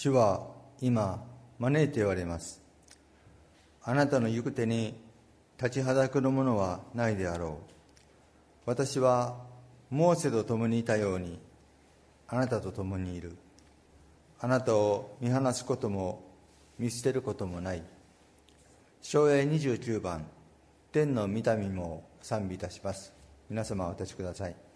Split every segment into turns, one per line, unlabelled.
主は今招いておられます。あなたの行く手に立ちはだかるものはないであろう。私はモーセと共にいたようにあなたと共にいる。あなたを見放すことも見捨てることもない。唱詠29番、天の御民も賛美いたします。皆様お立ちください。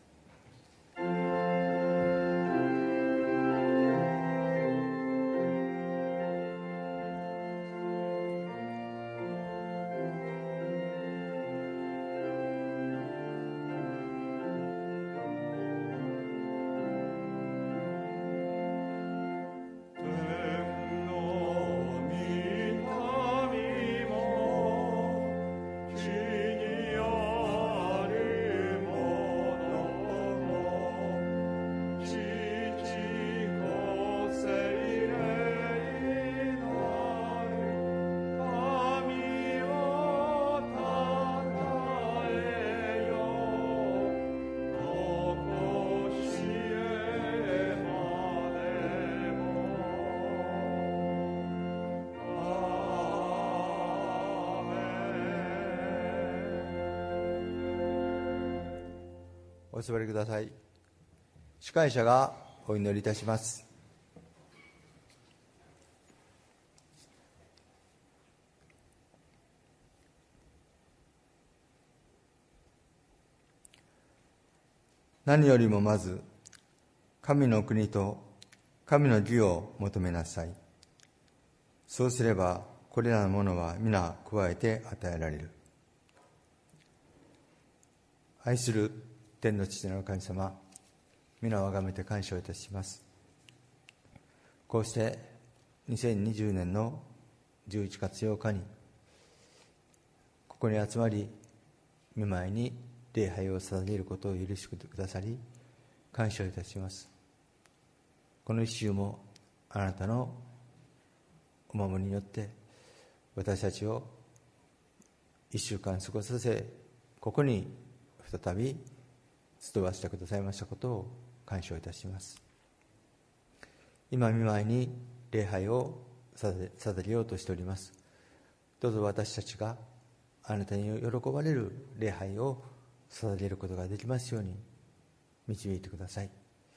お座りください。司会者がお祈りいたします。何よりもまず神の国と神の義を求めなさい。そうすればこれらのものは皆加えて与えられる。愛する天の父なる神様、皆をあがめて感謝をいたします。こうして2020年の11月8日にここに集まり、御前に礼拝を捧げることを許してくださり感謝をいたします。この一週もあなたのお守りによって私たちを一週間過ごさせ、ここに再び集わせてくださいましたことを感謝いたします。今御前に礼拝を捧げようとしております。どうぞ私たちがあなたに喜ばれる礼拝を捧げることができますように導いてください。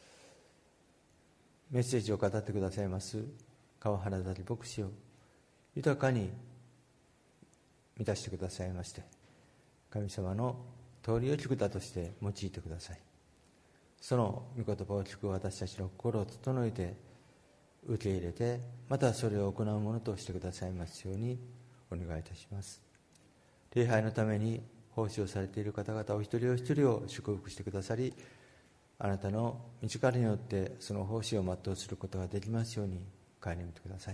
メッセージを語ってくださいます川原崎牧師を豊かに満たしてくださいまして、神様の通りを聞くだとして用いてください。その御言葉を聞く私たちの心を整えて受け入れて、またそれを行うものとしてくださいますようにお願いいたします。礼拝のために奉仕をされている方々お一人お一人を祝福してくださり、あなたの御力によってその奉仕を全うすることができますように顧みてください。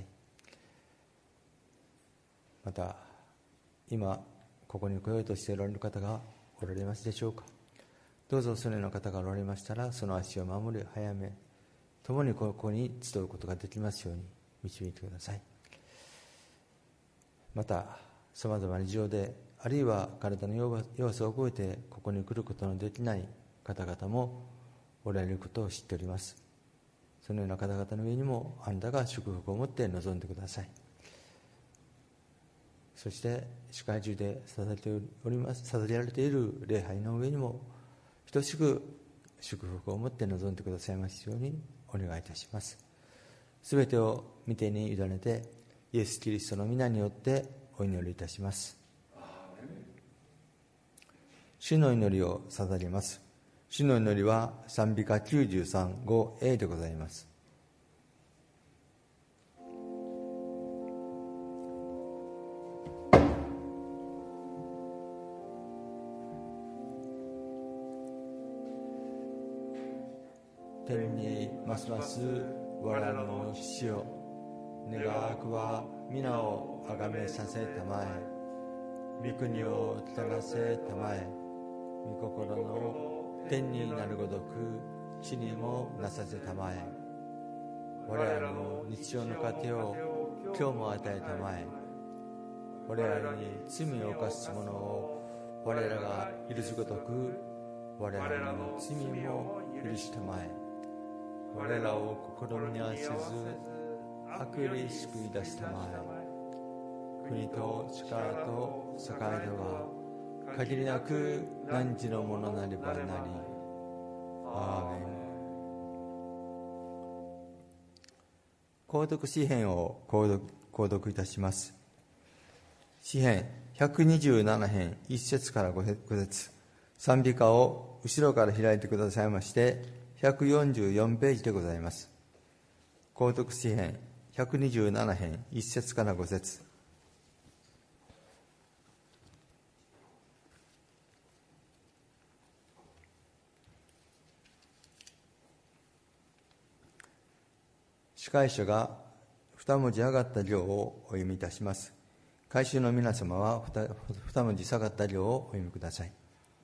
また今ここに来ようとしておられる方がおられますでしょうか。どうぞそのような方がおられましたら、その足を守り早め共にここに集うことができますように導いてください。またさまざまな事情で、あるいは体の弱さを超えてここに来ることのできない方々もおられることを知っております。そのような方々の上にもあなたが祝福を持って臨んでください。そして世界中で捧げられている礼拝の上にも等しく祝福を持って臨んでくださいますようにお願いいたします。すべてを御手に委ねてイエス・キリストの皆によってお祈りいたします。主の祈りを捧げます。主の祈りは賛美歌93、5A でございます。天にますます我らの父よ、願わくは皆をあがめさせたまえ、御国を来たらせたまえ、御心の天になるごとく地にもなさせたまえ。我らの日常の糧を今日も与えたまえ。我らに罪を犯す者を我らが許すごとく我らの罪も許したまえ。我らを試みに合わせず悪に救い出したまえ。国と力と栄えは限りなく汝のものなればなり。アーメン。購読詩編を購読いたします。詩編127編1節から5節、賛美歌を後ろから開いてくださいまして144ページでございます。購読詩編127編1節から5節。司会者が2文字上がった行をお読みいたします。改宗の皆様は2文字下がった行をお読みください。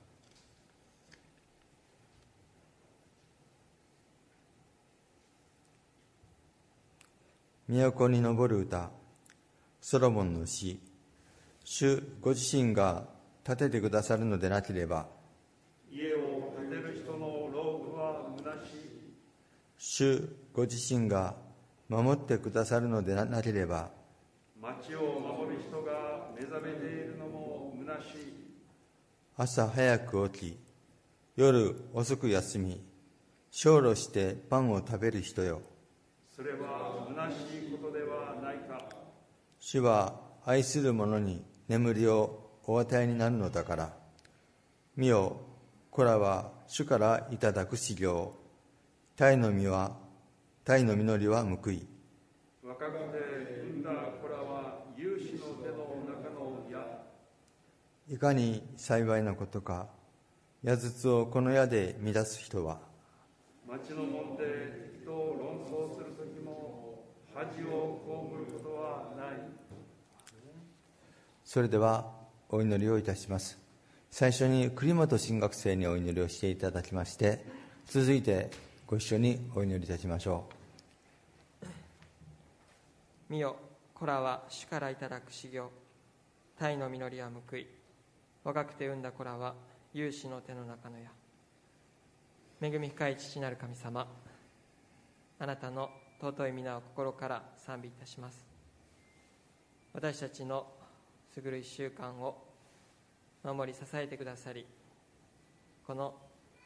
都に昇る歌、ソロモンの詩。主ご自身が建ててくださるのでなければ、
家を建てる人の労苦は虚しい。
主ご自身が守ってくださるのでなければ、
町を守る人が目覚めているのも虚しい。
朝早く起き、夜遅く休み、小露してパンを食べる人よ。
それは虚しいことではないか。
主は愛する者に眠りをお与えになるのだから。見よ、こらは主からいただく修行。鯛の実りは報い。
若くて産んだ子らは有志の手の中の矢。
いかに幸いなことか、矢筒をこの矢で乱す人は。
町の門で敵と論争するときも恥を被ることはない。
それではお祈りをいたします。最初に栗本神学生にお祈りをしていただきまして、続いてご一緒にお祈りいたしましょ
う。見よ、子らは主からいただく修行。鯛の実りは報い。若くて産んだ子らは有志の手の中の矢。恵み深い父なる神様、あなたの尊い皆を心から賛美いたします。私たちの過ぐる1週間を守り支えてくださり、この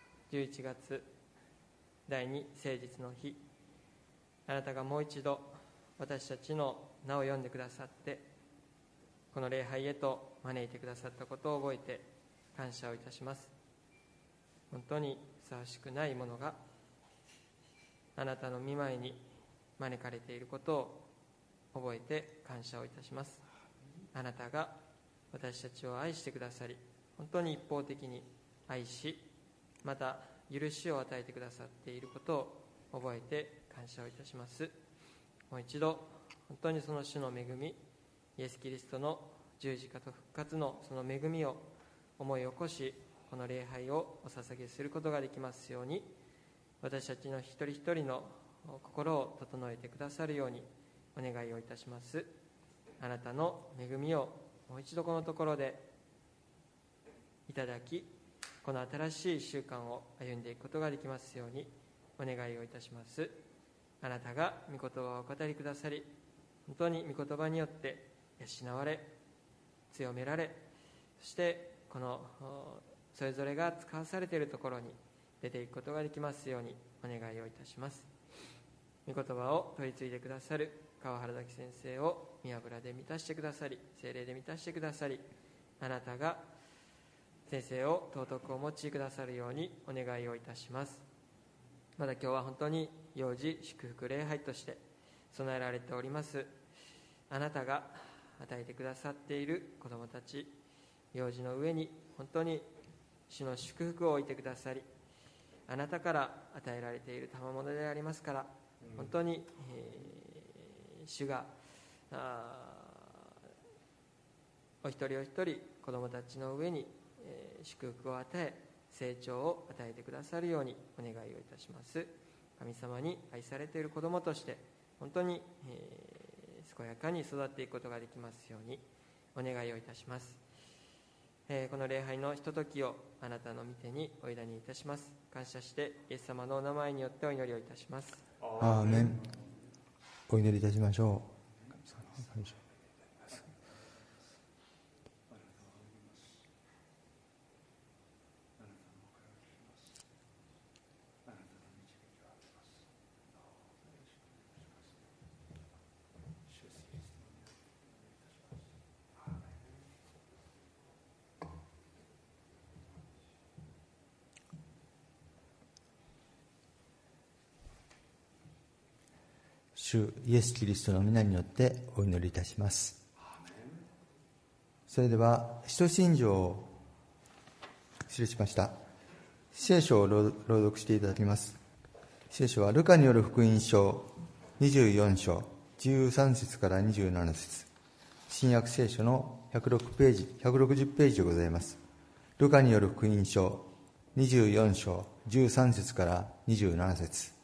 11月第2誠実の日、あなたがもう一度私たちの名を呼んでくださって、この礼拝へと招いてくださったことを覚えて感謝をいたします。本当にふさわしくないものがあなたの御前に招かれていることを覚えて感謝をいたします。あなたが私たちを愛してくださり、本当に一方的に愛し、また許しを与えてくださっていることを覚えて感謝をいたします。もう一度本当にその主の恵み、イエス・キリストの十字架と復活のその恵みを思い起こし、この礼拝をお捧げすることができますように、私たちの一人一人の心を整えてくださるようにお願いをいたします。あなたの恵みをもう一度このところでいただき、この新しい習慣を歩んでいくことができますようにお願いをいたします。あなたが御言葉をお語りくださり、本当に御言葉によって養われ、強められ、そしてこのそれぞれが使わされているところに出ていくことができますようにお願いをいたします。御言葉を取り継いでくださる川原崎先生を御油で満たしてくださり、聖霊で満たしてくださり、あなたが先生を尊くお持ちくださるようにお願いをいたします。また今日は本当に幼児祝福礼拝として備えられております、あなたが与えてくださっている子どもたち、幼児の上に本当に主の祝福を置いてくださり、あなたから与えられている賜物でありますから、本当に、主がお一人お一人子どもたちの上に、祝福を与え、成長を与えてくださるようにお願いをいたします。神様に愛されている子どもとして本当に、健やかに育っていくことができますようにお願いをいたします。この礼拝のひとときをあなたの御手にお委ねいたします。感謝してイエス様のお名前によってお祈りをいたします。
アーメン。 お祈りいたしましょう。主イエス・キリストの皆によってお祈りいたします。それでは使徒信条を記しました聖書を朗読していただきます。聖書はルカによる福音書24章13節から27節、新約聖書の160ページでございます。ルカによる福音書24章13節から27節。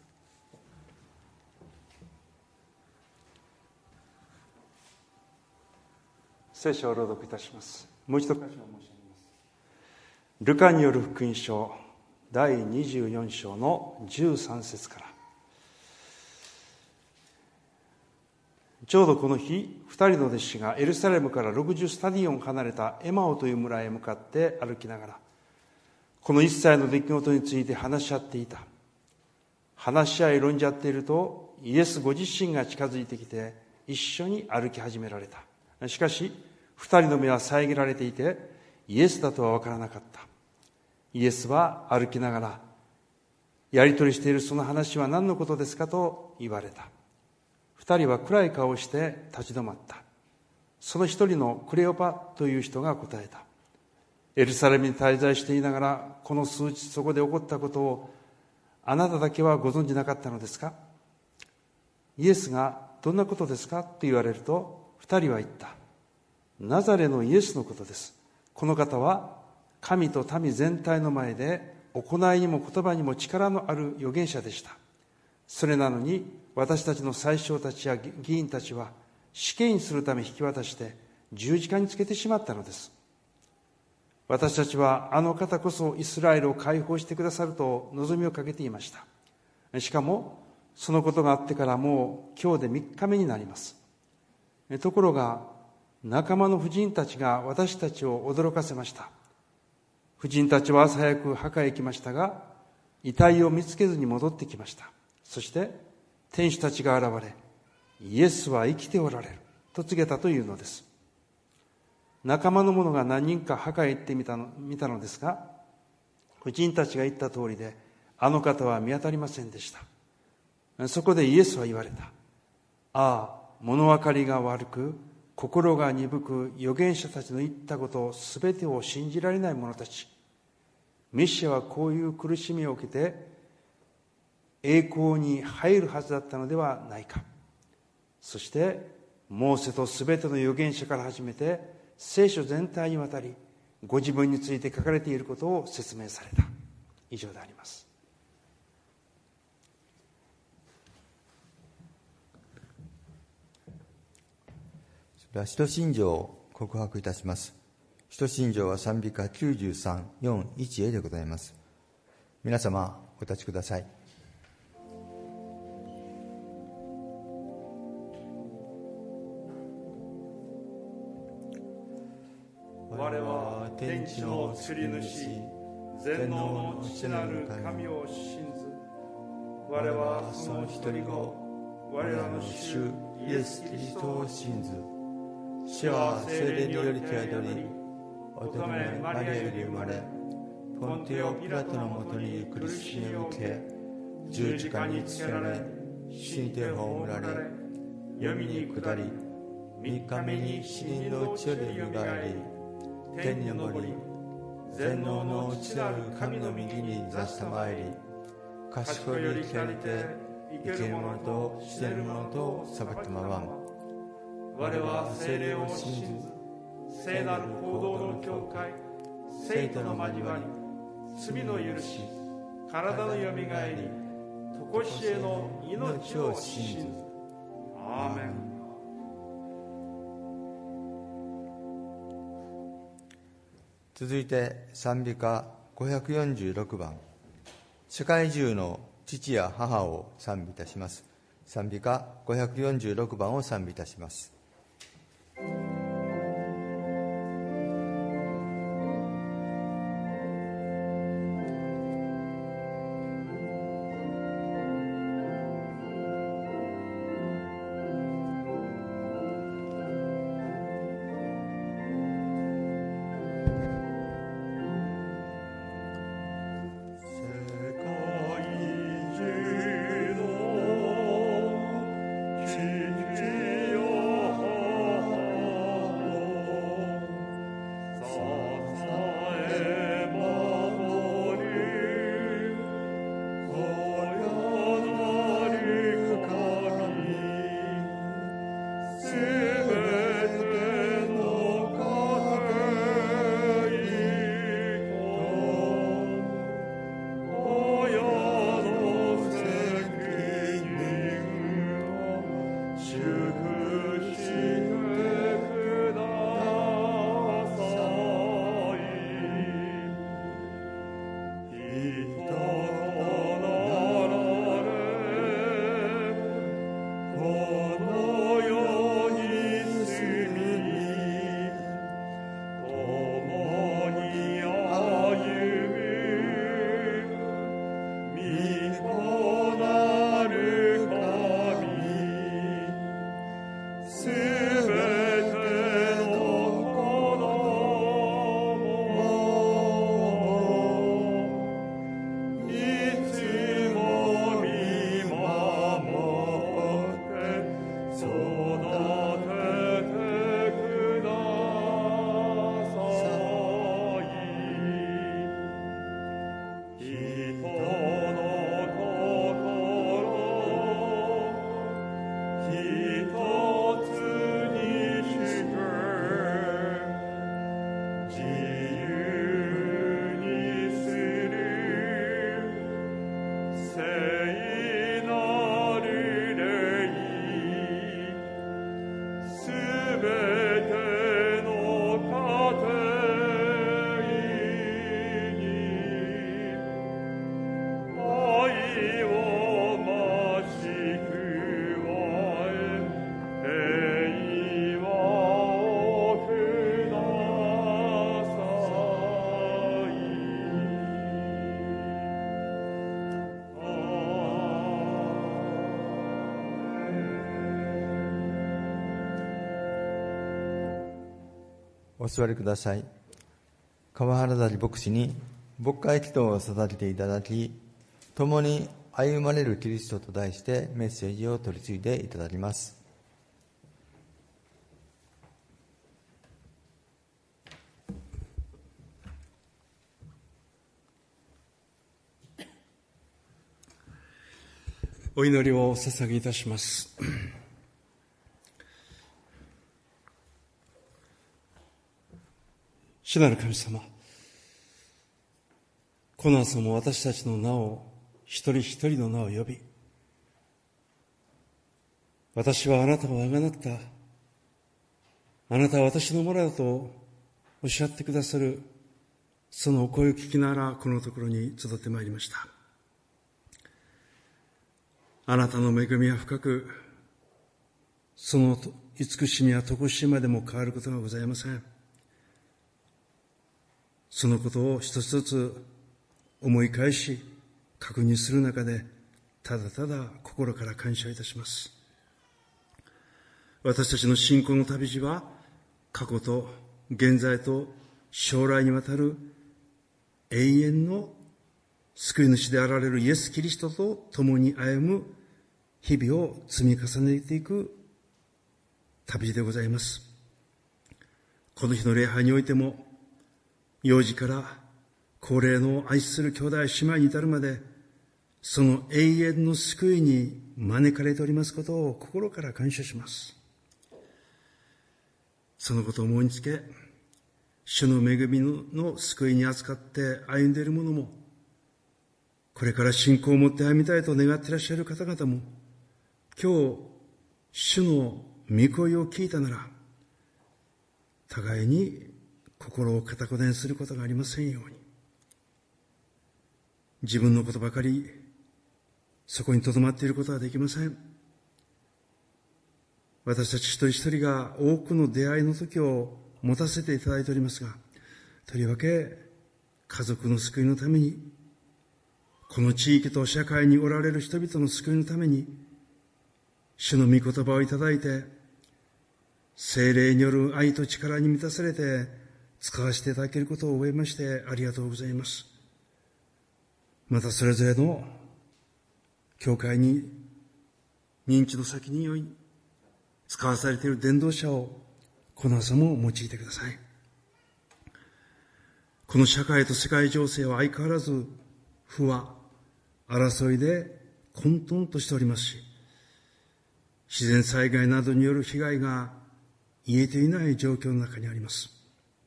聖書を朗読いたします。もう一度箇所を申し上げます。ルカによる福音書第24章の13節から。ちょうどこの日、2人の弟子がエルサレムから60スタディオン離れたエマオという村へ向かって歩きながら、この一切の出来事について話し合っていた。話し合い論じ合っていると、イエスご自身が近づいてきて一緒に歩き始められた。しかし二人の目は遮られていて、イエスだとは分からなかった。イエスは歩きながら、やり取りしているその話は何のことですかと言われた。二人は暗い顔をして立ち止まった。その一人のクレオパという人が答えた。エルサレムに滞在していながら、この数日そこで起こったことをあなただけはご存じなかったのですか？イエスがどんなことですかと言われると、二人は言った。ナザレのイエスのことです。この方は神と民全体の前で行いにも言葉にも力のある預言者でした。それなのに私たちの宰相たちや議員たちは死刑にするため引き渡して十字架につけてしまったのです。私たちはあの方こそイスラエルを解放してくださると望みをかけていました。しかもそのことがあってからもう今日で3日目になります。ところが仲間の婦人たちが私たちを驚かせました。婦人たちは朝早く墓へ行きましたが、遺体を見つけずに戻ってきました。そして天使たちが現れ、イエスは生きておられると告げたというのです。仲間の者が何人か墓へ行ってみたのですが、婦人たちが言った通りで、あの方は見当たりませんでした。そこでイエスは言われた。ああ、物分かりが悪く、心が鈍く、預言者たちの言ったことを全てを信じられない者たち。メシアはこういう苦しみを受けて、栄光に入るはずだったのではないか。そして、モーセと全ての預言者から始めて、聖書全体にわたり、ご自分について書かれていることを説明された。以上であります。
使徒信条を告白いたします。使徒信条は賛美歌93、4、1A でございます。皆様、お立ちください。
我は天地の造り主、全能の父なる神を信ず。我はその一人子、我らの主イエス・キリストを信ず。主は聖霊により宿り、乙女マリアより生まれ、ポンテオ・ピラトのもとに苦しみを受け、十字架につけられ、死にて葬られ、読みに下り、3日目に死人のうちよりよみがえり、天に昇り、全能の内なる神の右に座したまえり、賢いより聞かれて、生ける者と死ねる者と裁きまわん。我は聖霊を信ず、聖なる行動の教会、聖徒の交わり、罪の許し、体のよみがえり、常しえの命を信ず。アーメン。
続いて賛美歌546番、世界中の父や母を賛美いたします。 賛美歌546番を賛美いたします。お座りください。川原谷牧師に牧会祈祷を捧げていただき、共に歩まれるキリストと題してメッセージを取り次いでいただきます。
お祈りをお捧げいたします。主なる神様、この朝も私たちの名を、一人一人の名を呼び、私はあなたをあがなった、あなたは私のものだとおっしゃってくださる、そのお声を聞きながらこのところに集ってまいりました。あなたの恵みは深く、その慈しみは常しいまでも変わることがございません。そのことを一つずつ思い返し確認する中で、ただただ心から感謝いたします。私たちの信仰の旅路は、過去と現在と将来にわたる永遠の救い主であられるイエス・キリストと共に歩む日々を積み重ねていく旅路でございます。この日の礼拝においても、幼児から高齢の愛する兄弟姉妹に至るまで、その永遠の救いに招かれておりますことを心から感謝します。そのことを思いにつけ、主の恵みの救いに扱って歩んでいる者も、これから信仰を持って歩みたいと願っていらっしゃる方々も、今日主の御声を聞いたなら、互いに心を固く伝することがありませんように、自分のことばかりそこに留まっていることはできません。 私たち一人一人が多くの出会いの時を持たせていただいておりますが、とりわけ家族の救いのために、この地域と社会におられる人々の救いのために、主の御言葉をいただいて、聖霊による愛と力に満たされて使わせていただけることを覚えましてありがとうございます。またそれぞれの教会に認知の先によい使わされている伝道者をこの朝も用いてください。この社会と世界情勢は相変わらず不和、争いで混沌としておりますし、自然災害などによる被害が癒えていない状況の中にあります。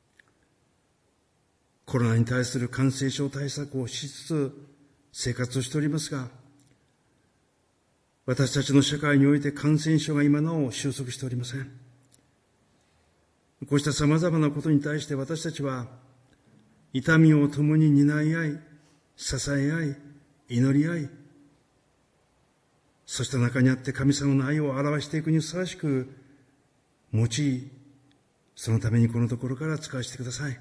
コロナに対する感染症対策をしつつ生活をしておりますが、私たちの社会において感染症が今なお収束しておりません。こうした様々なことに対して私たちは痛みを共に担い合い、支え合い、祈り合い、そした中にあって神様の愛を表していくにふさわしく用い、そのためにこのところから使わせてください。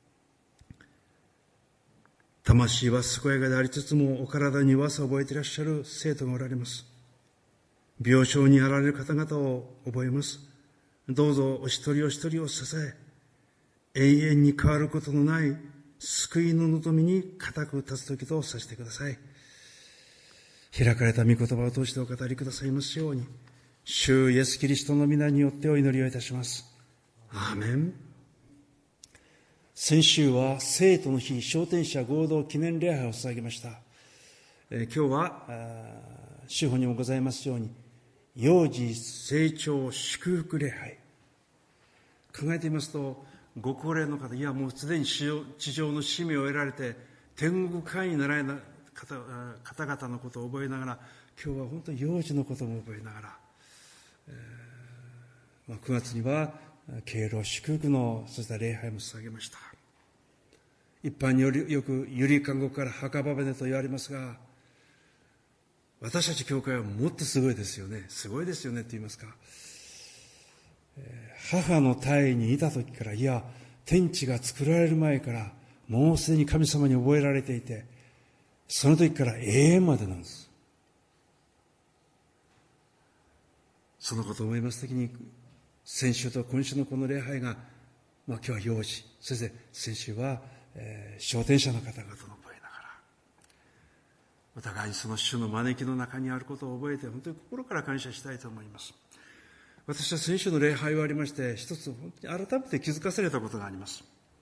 魂は健やかでありつつもお体に弱さを覚えていらっしゃる生徒がおられます。病床にあられる方々を覚えます。どうぞお一人お一人を支え、永遠に変わることのない救いの望みに固く立つ時とさせてください。開かれた御言葉を通してお語りくださいますように、主イエスキリストの皆によってお祈りをいたします。アーメン。先週は聖徒の日、昇天者合同記念礼拝を捧げました。今日は主法にもございますように、幼児成長祝福礼拝。考えてみますと、ご高齢の方、いやもうすでに地上の使命を得られて天国会になられた方々のことを覚えながら、今日は本当に幼児のことも覚えながら、9月には敬老祝福のそうした礼拝も捧げました。一般によくゆりかごから墓場船と言われますが、私たち教会はもっとすごいですよね。すごいですよねって言いますか。母の胎にいた時から、いや天地が作られる前からもうすでに神様に覚えられていて、その時から永遠までなんです。そのことを思いますときに、先週と今週のこの礼拝が、今日は幼児、そして先週は、昇天者の方々の覚えながら、お互いにその主の招きの中にあることを覚えて、本当に心から感謝したいと思います。私は先週の礼拝終わりまして、一つ本当に改めて気づかされたことがあります。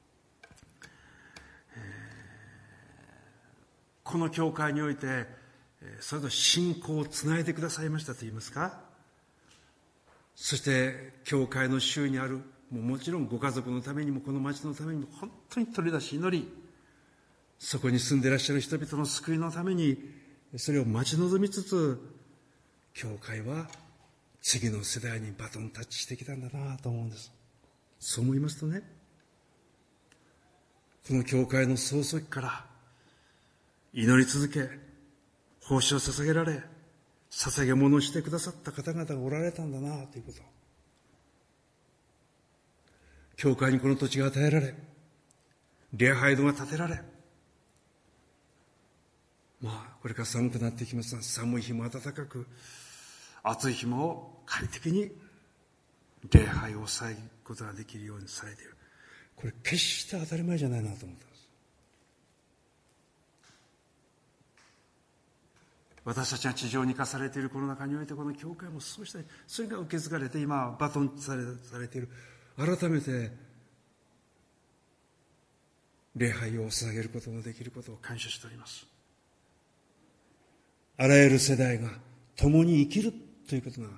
この教会において、それと信仰をつないでくださいましたと言いますか。そして教会の周囲にある、もちろんご家族のためにもこの町のためにも本当に取り出し祈り、そこに住んでいらっしゃる人々の救いのためにそれを待ち望みつつ、教会は次の世代にバトンタッチしてきたんだなと思うんです。そう思いますとね、この教会の創世期から祈り続け、奉仕を捧げられ、捧げ物をしてくださった方々がおられたんだなということ。教会にこの土地が与えられ、礼拝堂が建てられ、これから寒くなってきますが、寒い日も暖かく、暑い日も快適に礼拝を抑えることができるようにされている。これ決して当たり前じゃないなと思ったんです。私たちが地上に生かされているこの中において、この教会もそうしたい、それが受け継がれて今バトンされている。改めて礼拝を捧げることのできることを感謝しております。あらゆる世代が共に生きるということが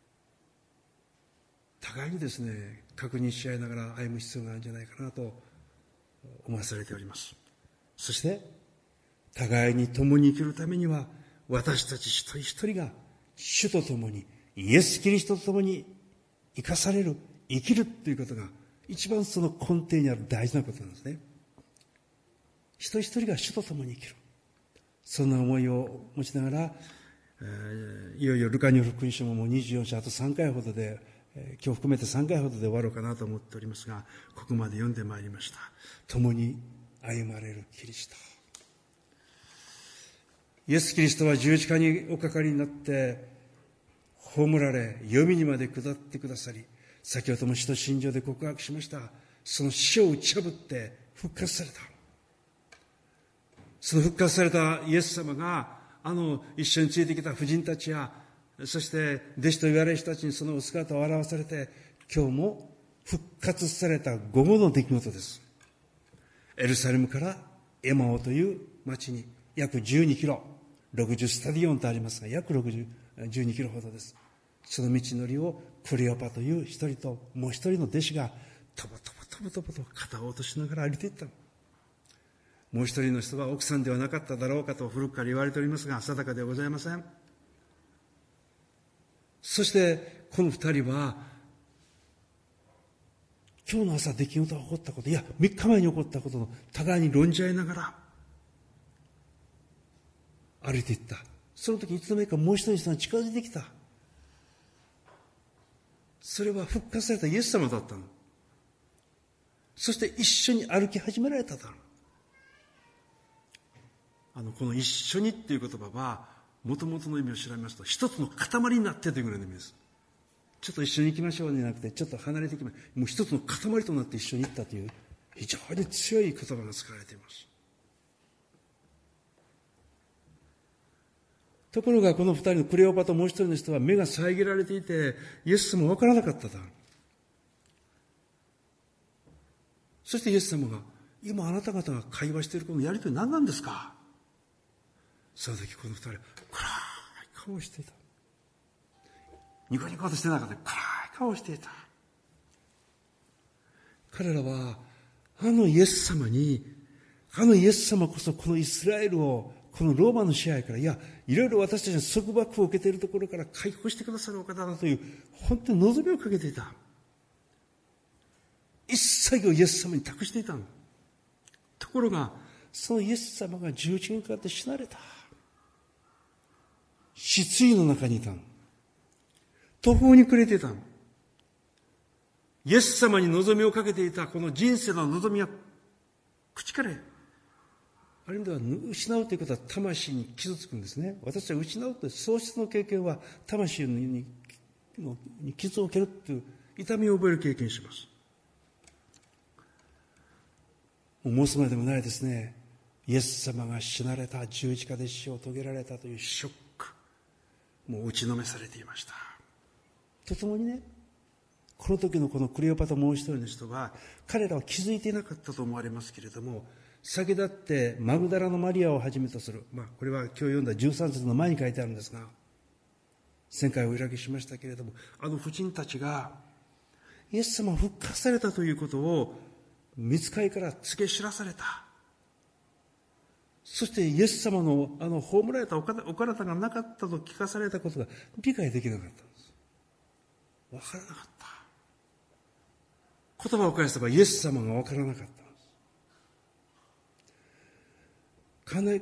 互いにですね、確認し合いながら歩む必要があるんじゃないかなと思わされております。そして互いに共に生きるためには、私たち一人一人が主と共に、イエス・キリストと共に生かされる、生きるということが一番その根底にある大事なことなんですね。一人一人が主と共に生きる、そんな思いを持ちながらいよいよルカによる福音書ももう24章あと3回ほどで、今日含めて3回ほどで終わろうかなと思っておりますが、ここまで読んでまいりました。共に歩まれるキリスト。イエス・キリストは十字架におかかりになって葬られ、黄泉にまで下ってくださり、先ほども使徒信条で告白しました。その死を打ち破って復活された。その復活されたイエス様が、一緒についてきた婦人たちや、そして弟子と言われる人たちにそのお姿を表されて、今日も復活された午後の出来事です。エルサレムからエマオという町に約12キロ、60スタディオンとありますが、約12キロほどです。その道のりをクレオパという一人ともう一人の弟子がとぼと肩を落としながら歩いていった。もう一人の人は奥さんではなかっただろうかと古くから言われておりますが、定かではございません。そしてこの二人は今日の朝出来事が起こったこと、いや3日前に起こったことの互いに論じ合いながら歩いていった。その時いつの間にかもう一人の人が近づいてきた。それは復活されたイエス様だったの。そして一緒に歩き始められただろう。この一緒にっていう言葉は、もともとの意味を調べますと、一つの塊になってというぐらいの意味です。ちょっと一緒に行きましょうじゃなくて、ちょっと離れていきましょう。もう一つの塊となって一緒に行ったという、非常に強い言葉が使われています。ところが、この二人のクレオパともう一人の人は目が遮られていて、イエス様わからなかっただろう。そしてイエス様が、今あなた方が会話しているこのやりとり何なんですか？その時この二人は暗い顔をしていた。ニコニコとしてなかった。暗い顔をしていた。彼らはイエス様に、イエス様こそこのイスラエルをこのローマの支配から、いやいろいろ私たちの束縛を受けているところから解放してくださるお方だという本当に望みをかけていた。一切をイエス様に託していたの。ところがそのイエス様が十字架にかかって死なれた。失意の中にいたの。途方に暮れていたの。イエス様に望みをかけていたこの人生の望みは口から、ある意味では失うということは魂に傷つくんですね。私は失うという喪失の経験は魂に傷を受けるという痛みを覚える経験します。もうすまでもないですね。イエス様が死なれた、十字架で死を遂げられたというショック、もう打ちのめされていました。とともにね、この時のこのクレオパともう一人の人は、彼らは気づいていなかったと思われますけれども、先立ってマグダラのマリアをはじめとする、これは今日読んだ13節の前に書いてあるんですが、前回お開きしましたけれども、婦人たちがイエス様が復活されたということを御使いから告げ知らされた。そしてイエス様の葬られたお体がなかったと聞かされたことが理解できなかったんです。わからなかった。言葉を返せばイエス様がわからなかったんです。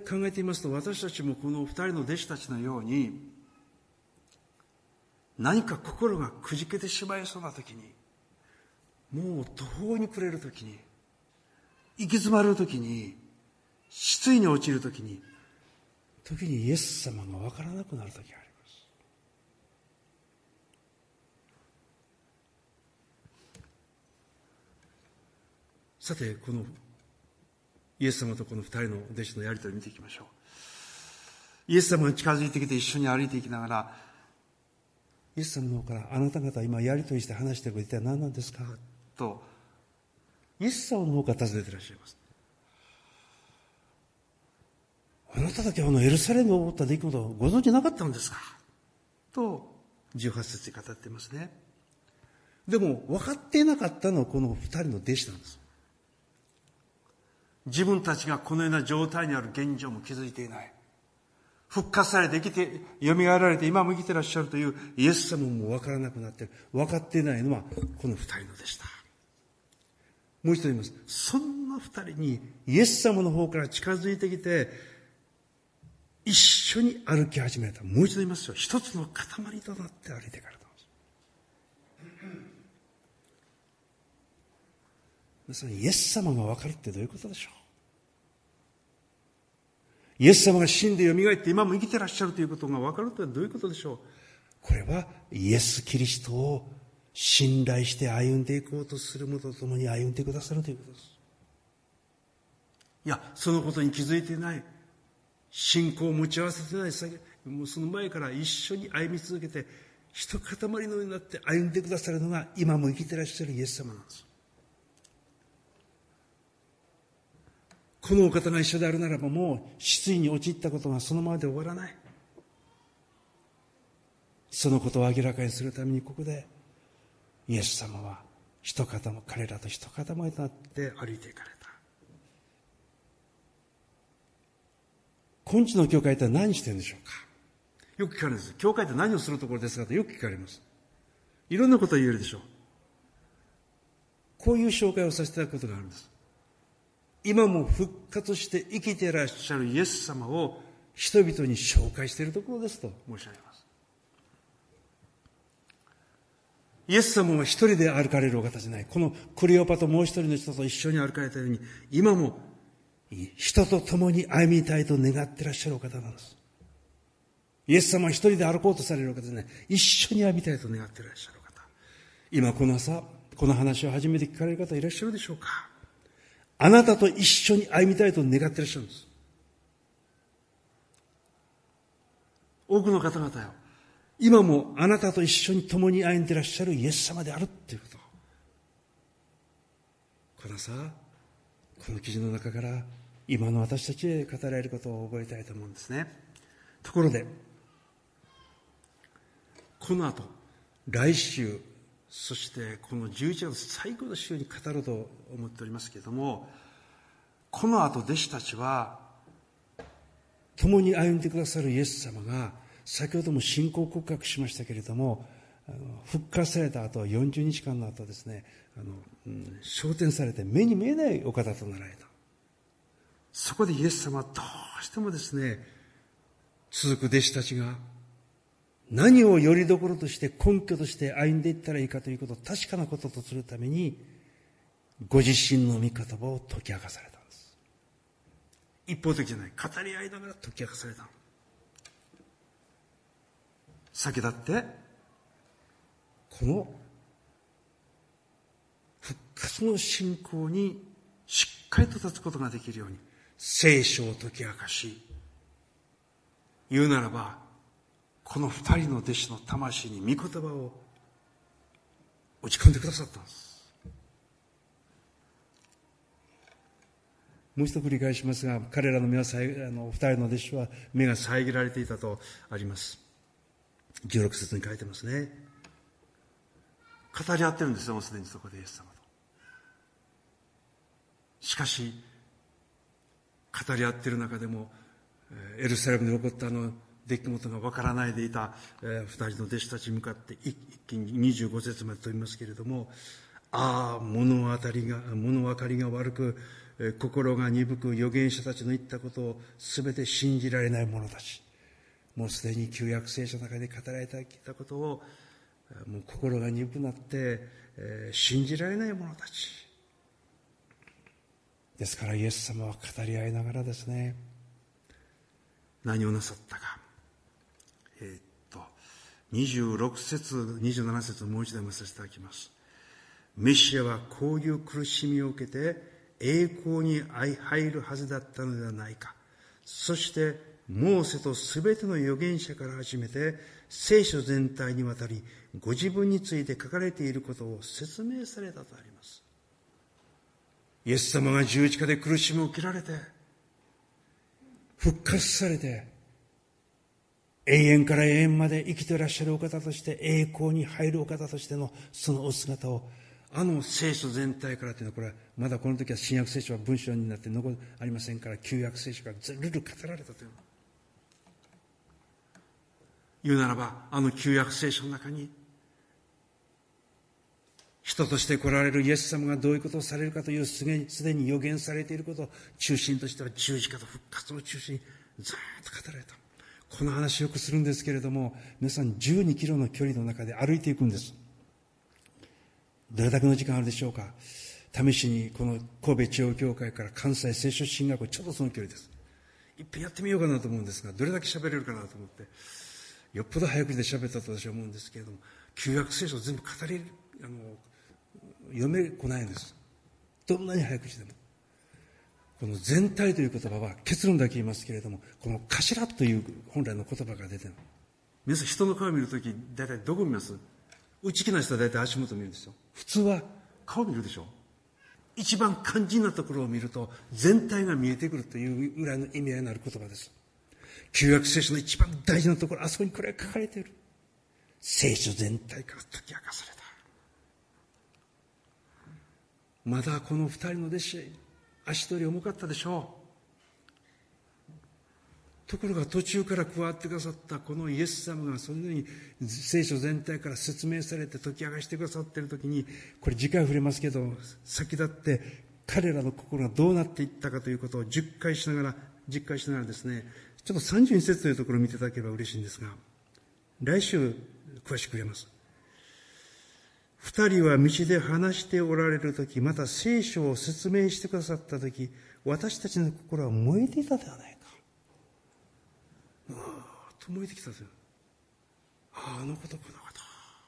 考えてみますと、私たちもこの二人の弟子たちのように、何か心がくじけてしまいそうな時に、もう途方に暮れるときに、行き詰まるときに、失意に陥るときにイエス様がわからなくなるときがあります。さて、このイエス様とこの二人の弟子のやりとりを見ていきましょう。イエス様が近づいてきて一緒に歩いていきながら、イエス様の方から、あなた方今やりとりして話していること一体何なんですかと、イエス様の方から尋ねていらっしゃいます。あなただけエルサレムで起こった出来事をご存知なかったんですかと18節に語っていますね。でも分かっていなかったのはこの二人の弟子なんです。自分たちがこのような状態にある現状も気づいていない。復活されて生きて、蘇られて今も生きていらっしゃるというイエス様も分からなくなっている。分かっていないのはこの二人のでした。もう一度言います。そんな二人にイエス様の方から近づいてきて、 一緒に歩き始めた。もう一度言いますよ。一つの塊となって歩いていかれたんです。皆さん、イエス様が分かるってどういうことでしょう。イエス様が死んでよみがえって今も生きてらっしゃるということが分かるとはどういうことでしょう。これはイエス・キリストを信頼して歩んでいこうとする者と共に歩んでくださるということです。いや、そのことに気づいていない、信仰を持ち合わせてない、もうその前から一緒に歩み続けて、一塊のようになって歩んでくださるのが今も生きてらっしゃるイエス様なんです。このお方が一緒であるならば、もう失意に陥ったことがそのままで終わらない。そのことを明らかにするために、ここでイエス様は彼らと一塊となって歩いていかれた。今日の教会って何してるんでしょうか。よく聞かれるんです。教会って何をするところですかとよく聞かれます。いろんなことを言えるでしょう。こういう紹介をさせていただくことがあるんです。今も復活して生きていらっしゃるイエス様を人々に紹介しているところですと申し上げます。イエス様は一人で歩かれるお方じゃない。このクレオパともう一人の人と一緒に歩かれたように、今も人と共に歩みたいと願っていらっしゃるお方なんです。イエス様は一人で歩こうとされるお方じゃない。一緒に歩みたいと願っていらっしゃるお方。今この朝、この話を初めて聞かれる方いらっしゃるでしょうか。あなたと一緒に歩みたいと願っていらっしゃるんです。多くの方々よ、今もあなたと一緒に共に歩んでいらっしゃるイエス様であるということ。この朝、この記事の中から今の私たちへ語られることを覚えたいと思うんですね。ところで、この後、来週、そしてこの11月最後の週に語ると思っておりますけれども、この後弟子たちは共に歩んでくださるイエス様が、先ほども信仰告白しましたけれども、復活された後40日間の後ですね、昇天されて目に見えないお方となられた。そこでイエス様はどうしてもですね、続く弟子たちが何をよりどころとして根拠として歩んでいったらいいかということを確かなこととするために、ご自身の御言葉を解き明かされたんです。一方的じゃない、語り合いながら解き明かされた。先立ってこの復活の信仰にしっかりと立つことができるように聖書を解き明かし、言うならばこの二人の弟子の魂に御言葉を打ち込んでくださったんです。もう一度繰り返しますが、彼らの二人の弟子は目が遮られていたとあります。16節に書いてますね。語り合ってるんですよ、もうすでにそこでイエス様と。しかし語り合ってる中でもエルサレムで起こった出来事がわからないでいた二人の弟子たちに向かって一気に25節まで飛びますけれども、物分かりが悪く心が鈍く預言者たちの言ったことを全て信じられない者たち、もうすでに旧約聖書の中で語られてきたことをもう心が鈍くなって、信じられない者たちですから、イエス様は語り合いながらですね、何をなさったか。26節27節をもう一度読ませていただきます。メシアはこういう苦しみを受けて栄光に入るはずだったのではないか。そしてモーセとすべての預言者から始めて聖書全体にわたりご自分について書かれていることを説明されたとあります。イエス様が十字架で苦しみを受けられて復活されて永遠から永遠まで生きていらっしゃるお方として、栄光に入るお方としてのそのお姿を、聖書全体からというのは、これはまだこの時は新約聖書は文章になってありませんから、旧約聖書がずるる語られたという。言うならば、旧約聖書の中に人として来られるイエス様がどういうことをされるかというすでに予言されていることを中心としては、十字架と復活を中心にずっと語られた。この話よくするんですけれども、皆さん12キロの距離の中で歩いていくんです。どれだけの時間あるでしょうか。試しにこの神戸中央教会から関西聖書進学校、ちょうどその距離です。いっぺんやってみようかなと思うんですが、どれだけ喋れるかなと思って、よっぽど早口で喋ったと私は思うんですけれども、旧約聖書を全部語れる、読めこないんです。どんなに早口でも。この全体という言葉は結論だけ言いますけれども、この頭という本来の言葉が出てる。皆さん人の顔を見るとき、大体どこ見ます？内気な人は大体足元見るんですよ。普通は顔見るでしょ。一番肝心なところを見ると全体が見えてくるというぐらいの意味合いになる言葉です。旧約聖書の一番大事なところ、あそこにこれが書かれている。聖書全体から解き明かされた。まだこの二人の弟子、足取り重かったでしょう。ところが途中から加わってくださったこのイエス様がそのように聖書全体から説明されて解き明かしてくださっているときに、これ次回触れますけど、先立って彼らの心がどうなっていったかということを実会しながらですね、ちょっと32節というところを見ていただければ嬉しいんですが、来週詳しく触れます。二人は道で話しておられるとき、また聖書を説明してくださったとき、私たちの心は燃えていたではないか。うわーっと燃えてきたという。あのこと、このこと。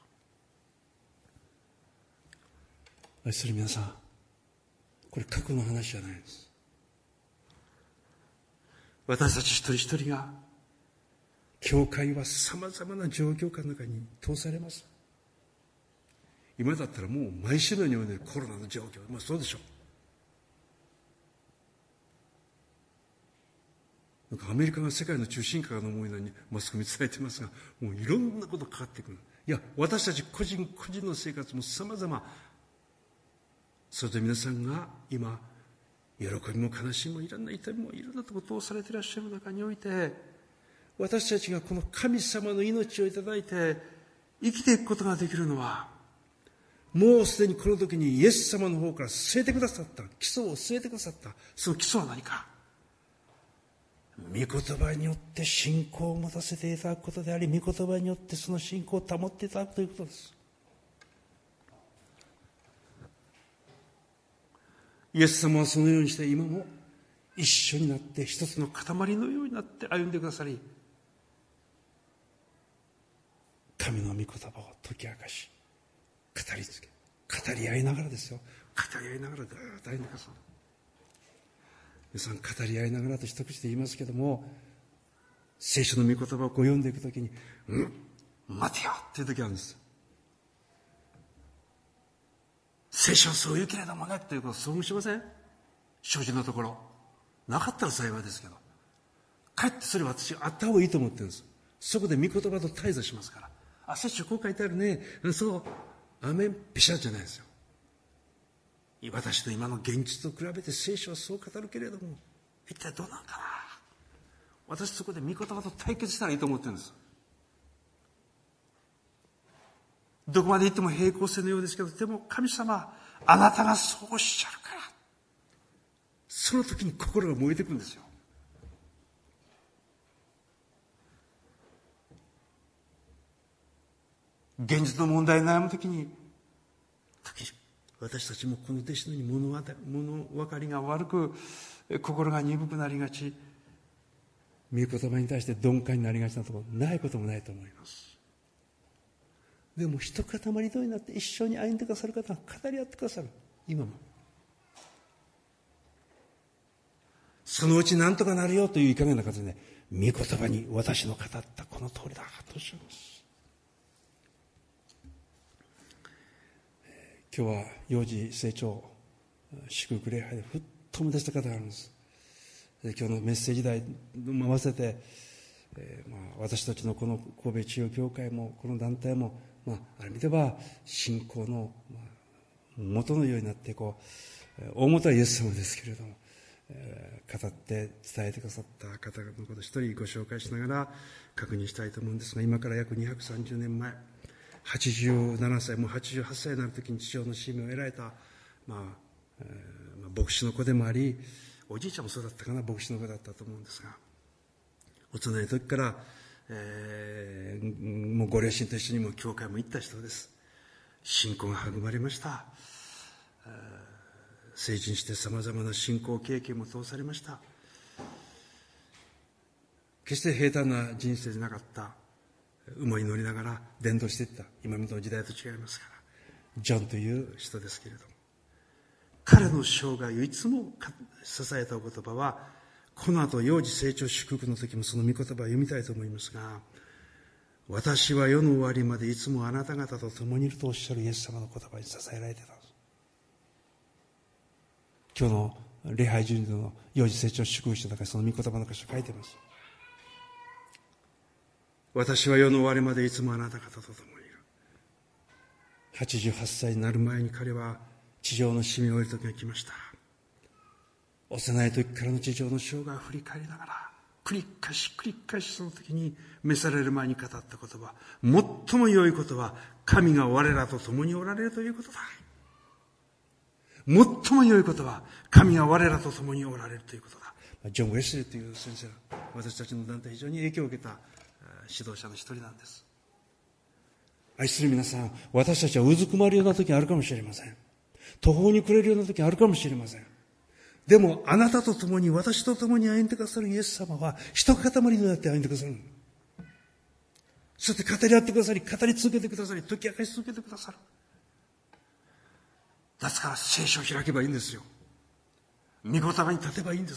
愛する皆さん、これ過去の話じゃないです。私たち一人一人が、教会は様々な状況下の中に通されます。今だったらもう毎週のように読んでるコロナの状況、まあそうでしょう。なんかアメリカが世界の中心かの思いのようにマスコミ伝えてますが、もういろんなことかかってくる。いや、私たち個人の生活も様々。それで皆さんが今、喜びも悲しみもいろんな痛みもいろんなところを通されていらっしゃる中において、私たちがこの神様の命をいただいて生きていくことができるのは、もうすでにこの時にイエス様の方から据えてくださった、基礎を据えてくださった。その基礎は何か。御言葉によって信仰を持たせていただくことであり、御言葉によってその信仰を保っていただくということです。イエス様はそのようにして今も一緒になって一つの塊のようになって歩んでくださり、神の御言葉を解き明かし、語り合いながらですよ。語り合いながらぐーっと歩んでくださる。皆さん、語り合いながらと一口で言いますけども、聖書の御言葉をこう読んでいくときに、待てよっていう時あるんです。聖書はそういうけれどもねということを遭遇しません？正直なところ。なかったら幸いですけど。かえってそれは私あった方がいいと思ってるんです。そこで御言葉と対峙しますから。あ、聖書こう書いてあるね。そう。アメンピシャじゃないですよ。私の今の現実と比べて聖書はそう語るけれども、一体どうなんかな。私そこで御言葉と対決したらいいと思ってるんです。どこまで行っても平行線のようですけど、でも神様、あなたがそうおっしゃるから、その時に心が燃えてくるんですよ。現実の問題に悩む時に、私たちもこの弟子のように物分かりが悪く、心が鈍くなりがち、御言葉に対して鈍感になりがちなところないこともないと思います。でも一塊とになって一緒に歩んでくださる方が語り合ってくださる。今もそのうち何とかなるよといういい加減な形で、御言葉に私の語ったこの通りだとおっしゃいます。今日は幼児成長祝福礼拝でふっと思い出した方があるんです。今日のメッセージ題も合わせて、私たちのこの神戸中央教会もこの団体も、ある意味では信仰の元のようになって大元はイエス様ですけれども、語って伝えてくださった方のことを一人ご紹介しながら確認したいと思うんですが、今から約230年前、87歳、もう88歳になるときに父親の使命を得られた、牧師の子でもあり、おじいちゃんもそうだったかな、牧師の子だったと思うんですが、 幼い時から、もうご両親と一緒にも教会も行った人です。信仰が育まれました。成人してさまざまな信仰経験も通されました。決して平坦な人生でなかった。馬に乗りながら伝道していった。今の時代と違いますから。ジョンという人ですけれども、彼の生涯をいつも支えたお言葉は、この後幼児成長祝福の時もその御言葉を読みたいと思いますが、私は世の終わりまでいつもあなた方と共にいるとおっしゃるイエス様の言葉に支えられていたんです。今日の礼拝順の幼児成長祝福書の中にその御言葉の箇所書いてます。私は世の終わりまでいつもあなた方と共にいる。88歳になる前に彼は地上の使命を終える時が来ました。幼い時からの地上の生涯を振り返りながら、繰り返しその時に召される前に語った言葉、最も良いことは神が我らと共におられるということだ。最も良いことは神が我らと共におられるということだ。ジョン・ウェスリーという先生が私たちの団体非常に影響を受けた指導者の一人なんです。愛する皆さん、私たちはうずくまるような時があるかもしれません。途方に暮れるような時があるかもしれません。でもあなたと共に、私と共に歩んでくださるイエス様は一塊になって歩んでくださる。そして語り合ってくださり、語り続けてくださり、解き明かし続けてくださる。ですから聖書を開けばいいんですよ。御言葉に立てばいいんです。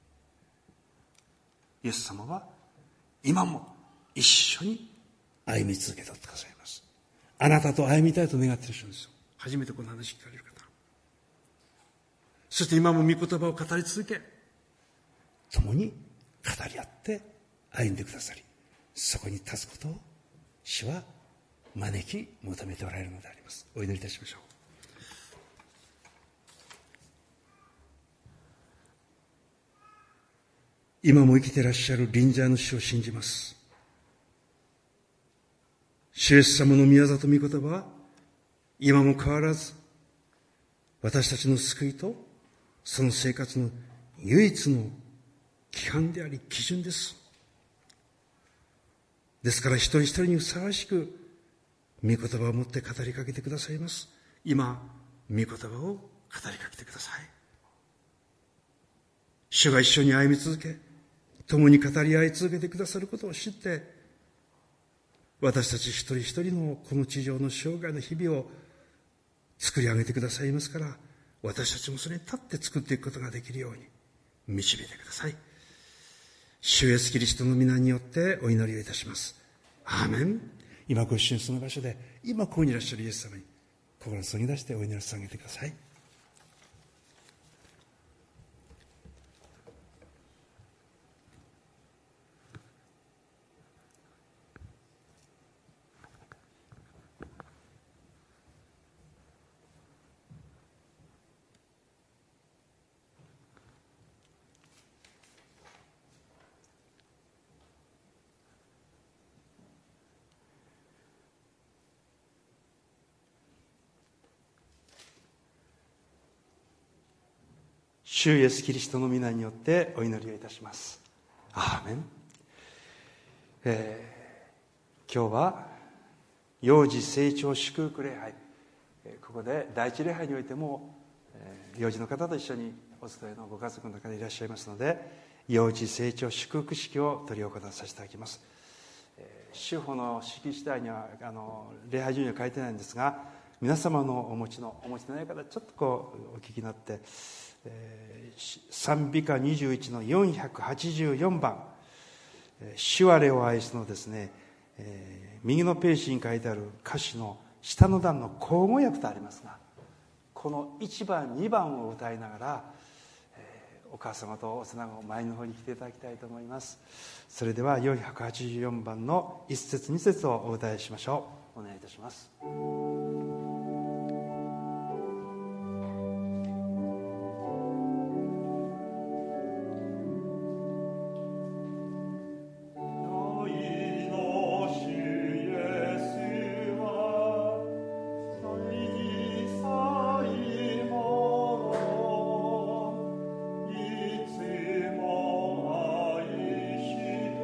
イエス様は今も一緒に歩み続けておってくださいます。あなたと歩みたいと願っていらっしゃるんですよ。初めてこの話聞かれる方。そして今も御言葉を語り続け、共に語り合って歩んでくださり、そこに立つことを主は招き求めておられるのであります。お祈りいたしましょう。今も生きていらっしゃる臨在の主を信じます。主イエス様の御業と御言葉は今も変わらず私たちの救いとその生活の唯一の規範であり基準です。ですから一人一人にふさわしく御言葉を持って語りかけてくださいます。今御言葉を語りかけてください。主が一緒に歩み続け、共に語り合い続けてくださることを知って、私たち一人一人のこの地上の生涯の日々を作り上げてくださいますから、私たちもそれに立って作っていくことができるように導いてください。主イエスキリストの皆によってお祈りをいたします。アーメン。今ご一緒にその場所で、今ここにいらっしゃるイエス様に心を注ぎ出してお祈りを捧げてください。主イエスキリストの皆によってお祈りをいたします。アーメン。今日は幼児成長祝福礼拝、ここで第一礼拝においても、幼児の方と一緒にお伝えのご家族の中でいらっしゃいますので、幼児成長祝福式を執り行わさせていただきます。主法の式自体には礼拝順には書いてないんですが、皆様のお持ちのない方ちょっとこうお聞きになって、賛美歌21の484番、主我を愛すのですね、右のページに書いてある歌詞の下の段の口語訳とありますが、この1番2番を歌いながら、お母様とお妻を前の方に来ていただきたいと思います。それでは484番の1節2節をお歌いしましょう。お願いいたします。
いつも愛して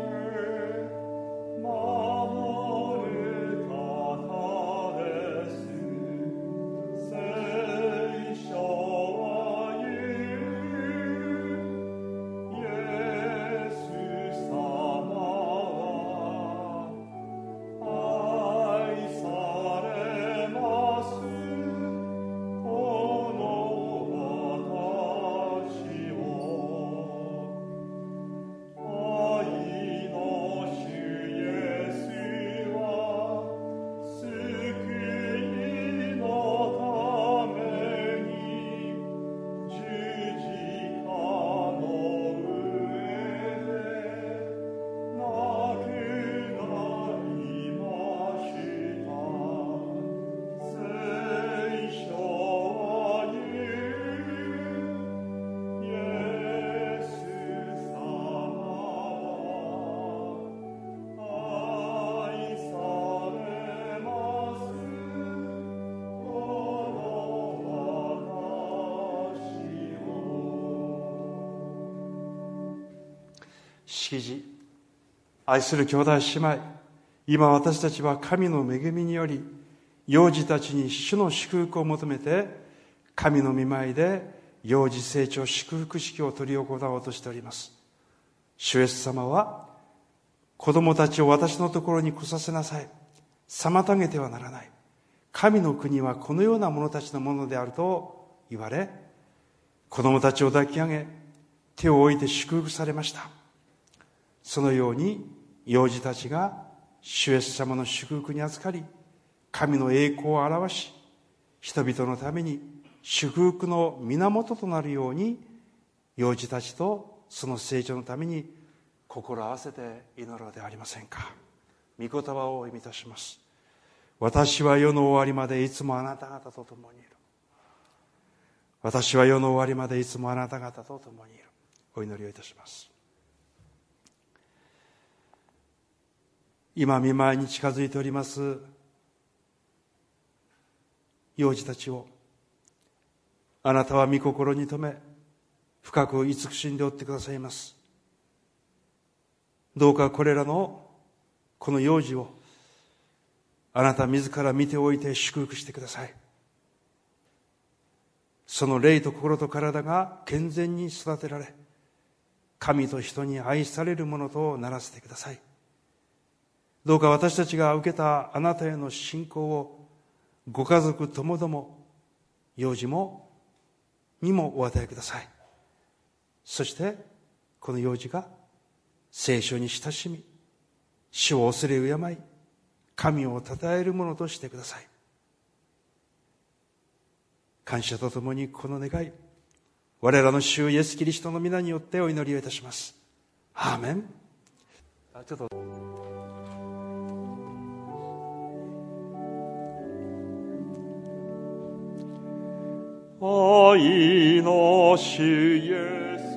式辞、愛する兄弟姉妹、今私たちは神の恵みにより、幼児たちに主の祝福を求めて、神の御前で幼児成長祝福式を執り行おうとしております。主イエス様は、子供たちを私のところに来させなさい。妨げてはならない。神の国はこのような者たちのものであると言われ、子供たちを抱き上げ、手を置いて祝福されました。そのように幼児たちが主イエス様の祝福に預かり、神の栄光を表し、人々のために祝福の源となるように、幼児たちとその成長のために心合わせて祈ろうではありませんか。御言葉をお読みいたします。私は世の終わりまでいつもあなた方と共にいる。私は世の終わりまでいつもあなた方と共にいる。お祈りをいたします。今御前に近づいております幼児たちを、あなたは御心に留め、深く慈しんでおってくださいます。どうかこれらのこの幼児をあなた自ら見ておいて祝福してください。その霊と心と体が健全に育てられ、神と人に愛されるものとならせてください。どうか私たちが受けたあなたへの信仰をご家族ともども幼児もにもお与えください。そしてこの幼児が聖書に親しみ、主を恐れ敬い、神を称えるものとしてください。感謝とともにこの願い、我らの主イエスキリストの皆によってお祈りをいたします。アーメン。ちょっと愛の主イエス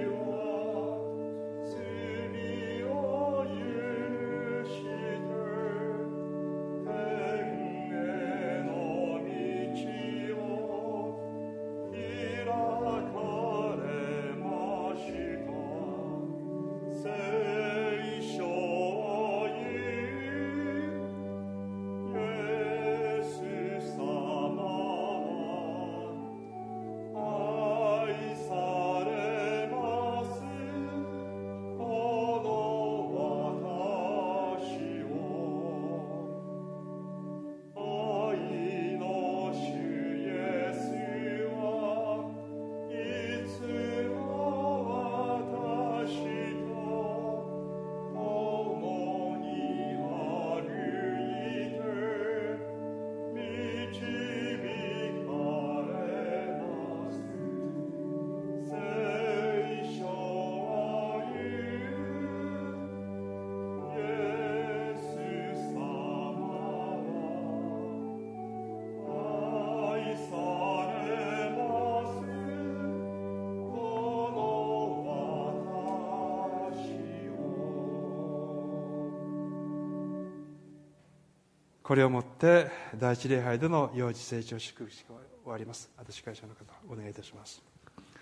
これをもって第一礼拝での幼児成長祝福式が終わります。あと司会者の方お願いいたします。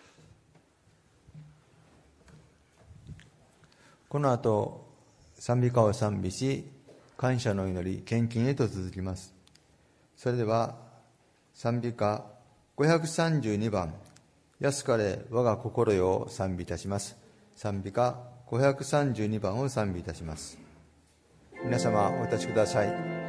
この後賛美歌を賛美し、感謝の祈り献金へと続きます。それでは賛美歌532番安かれ我が心よを賛美いたします。賛美歌532番を賛美いたします。皆様お立ちください。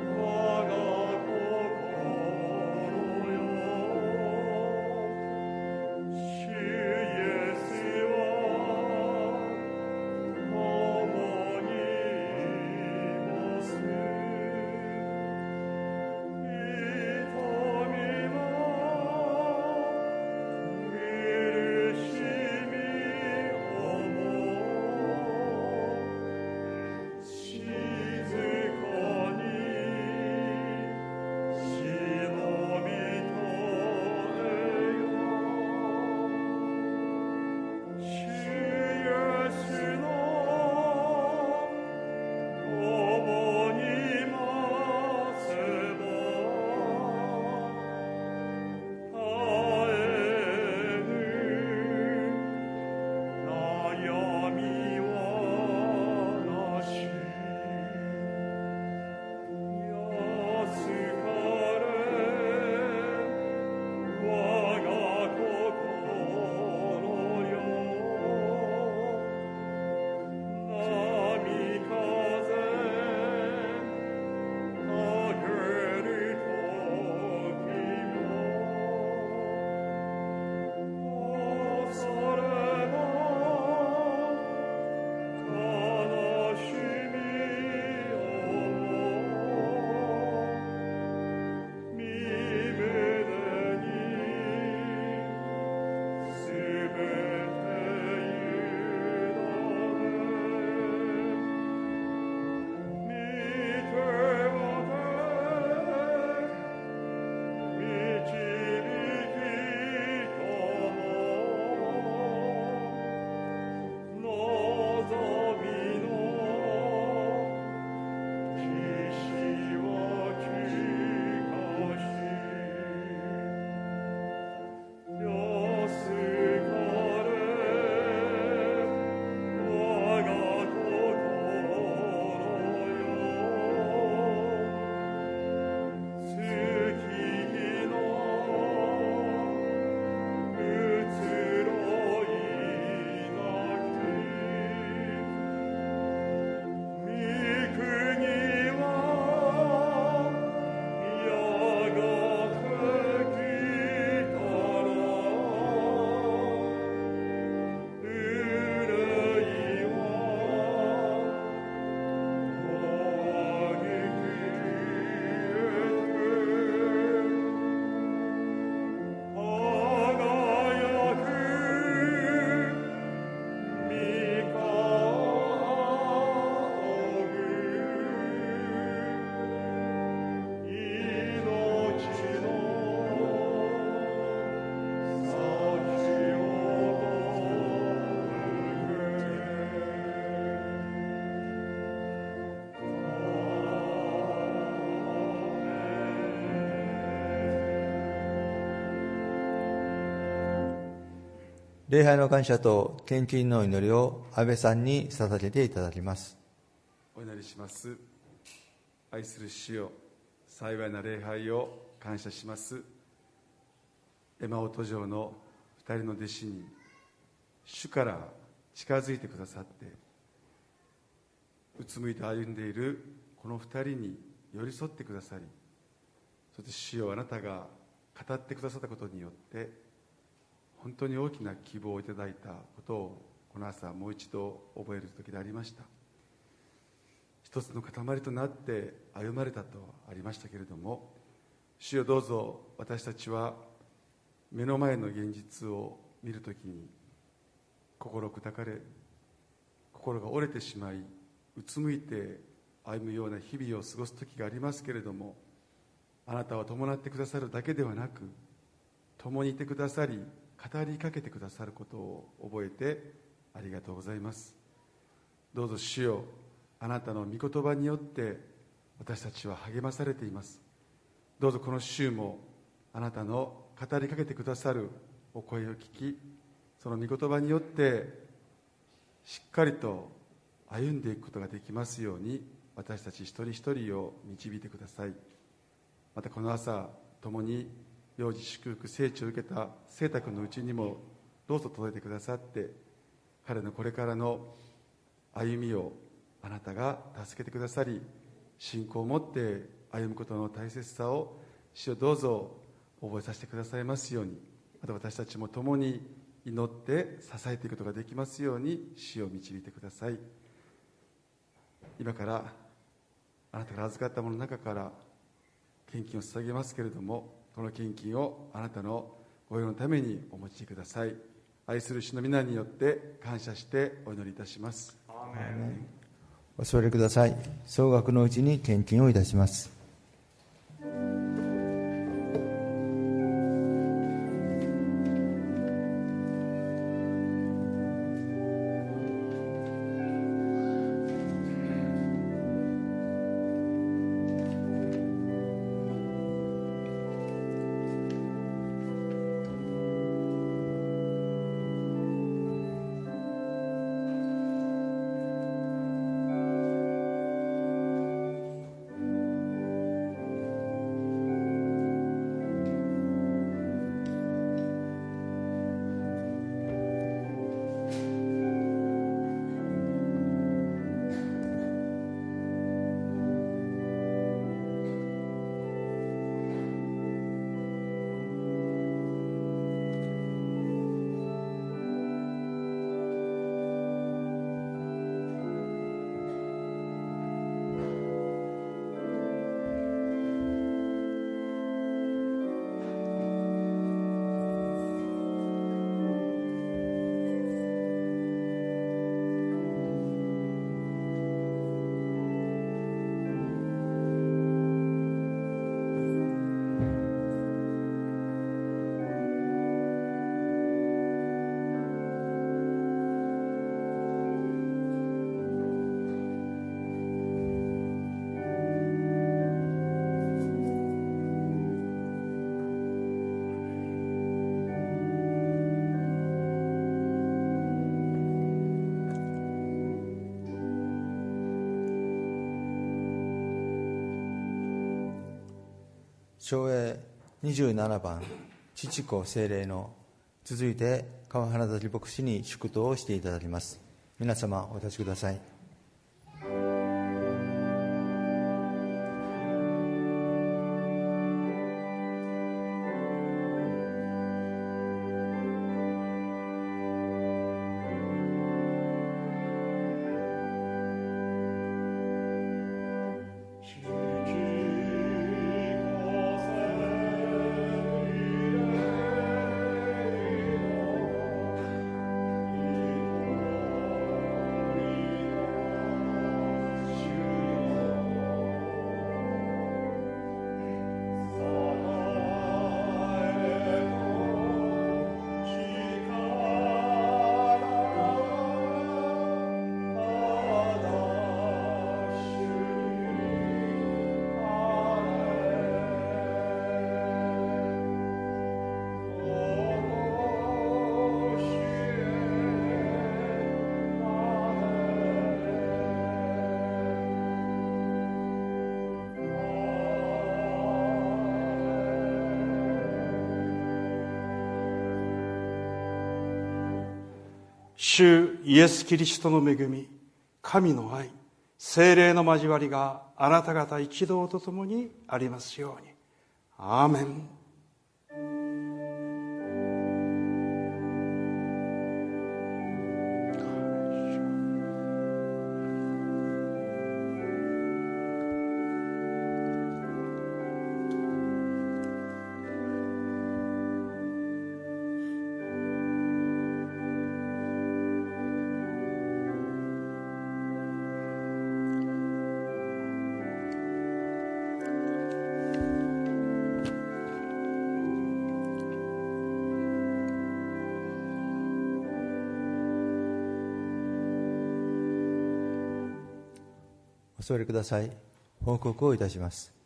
「
礼拝の感謝と献金の祈りを安倍さんに捧げていただきます。
お祈りします。愛する主よ、幸いな礼拝を感謝します。エマオ途上の2人の弟子に主から近づいてくださって、うつむいて歩んでいるこの2人に寄り添ってくださり、そして主よ、あなたが語ってくださったことによって本当に大きな希望をいただいたことをこの朝もう一度覚える時でありました。一つの塊となって歩まれたとありましたけれども、主よ、どうぞ私たちは目の前の現実を見るときに心砕かれ、心が折れてしまいうつむいて歩むような日々を過ごす時がありますけれども、あなたは伴ってくださるだけではなく、共にいてくださり語りかけてくださることを覚えてありがとうございます。どうぞ主よ、あなたの御言葉によって私たちは励まされています。どうぞこの週もあなたの語りかけてくださるお声を聞き、その御言葉によってしっかりと歩んでいくことができますように、私たち一人一人を導いてください。またこの朝、共に幼児祝福聖地を受けた聖太君のうちにもどうぞ届いてくださって、彼のこれからの歩みをあなたが助けてくださり、信仰を持って歩むことの大切さを主をどうぞ覚えさせてくださいますように、また私たちも共に祈って支えていくことができますように主を導いてください。今からあなたが預かったものの中から献金を捧げますけれども、この献金をあなたのご用のためにお持ちください。愛する主の皆によって感謝してお祈りいたします。アーメン。
お座りください。総額のうちに献金をいたします。唱詠27番、父子聖霊の、続いて川原崎牧師に祝祷をしていただきます。皆様お立ちください。
主イエス・キリストの恵み、神の愛、聖霊の交わりがあなた方一同と共にありますように。アーメン。
お座りください。報告をいたします。